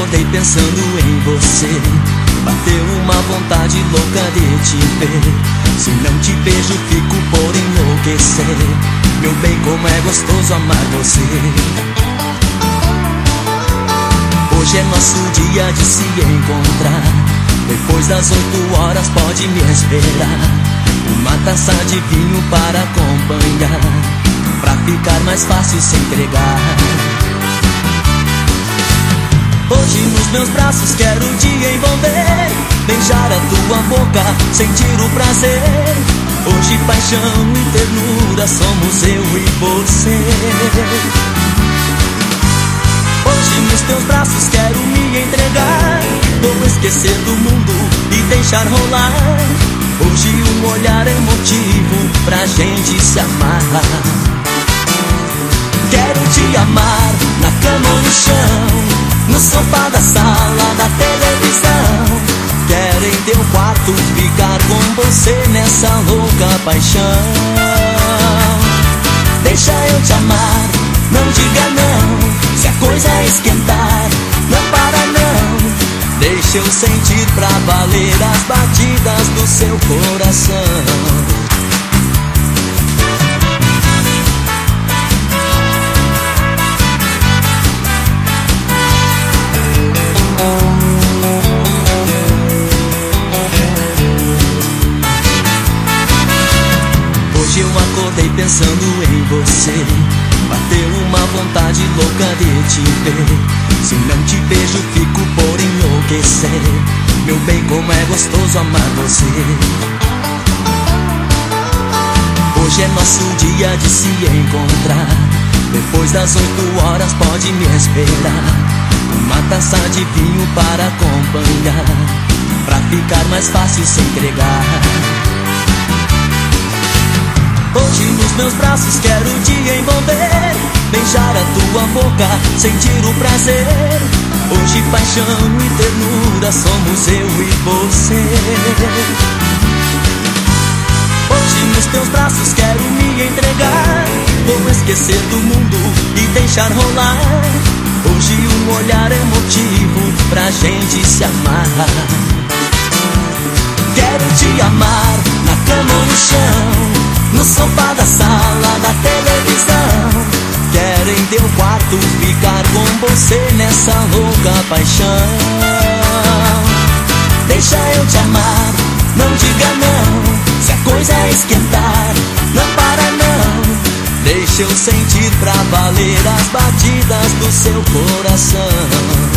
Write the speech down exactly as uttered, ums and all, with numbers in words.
acordei pensando em você. Bateu uma vontade louca de te ver. Se não te beijo fico por enlouquecer. Meu bem, como é gostoso amar você. Hoje é nosso dia de se encontrar. Depois das oito horas pode me esperar. Uma taça de vinho para acompanhar, pra ficar mais fácil se entregar. Hoje nos meus braços quero te envolver, beijar a tua boca, sentir o prazer. Hoje paixão e ternura somos eu e você. Hoje nos teus braços quero me entregar, vou esquecer do mundo e deixar rolar. Hoje um olhar é motivo pra gente se amar. Quero te amar na cama ou no chão, no sofá da sala da televisão. Quero em teu quarto ficar com você nessa louca paixão. Deixa eu te amar, não diga não. Se a coisa esquentar, não para não. Deixa eu sentir pra valer as batidas do seu coração. Hoje eu acordei pensando em você. Bateu uma vontade louca de te ver. Se não te beijo fico por enlouquecer. Meu bem, como é gostoso amar você. Hoje é nosso dia de se encontrar. Depois das oito horas pode me esperar. Uma taça de vinho para acompanhar, pra ficar mais fácil se entregar. Hoje nos meus braços quero te envolver, beijar a tua boca, sentir o prazer. Hoje paixão e ternura somos eu e você. Hoje nos teus braços quero me entregar, vou esquecer do mundo e deixar rolar. Hoje um olhar é motivo pra gente se amar. Quero te amar na cama ou no chão, no sofá da sala da televisão. Quero em teu quarto ficar com você nessa louca paixão. Deixa eu te amar, não diga não. Se a coisa esquentar, não para não. Deixa eu sentir pra valer as batidas do seu coração.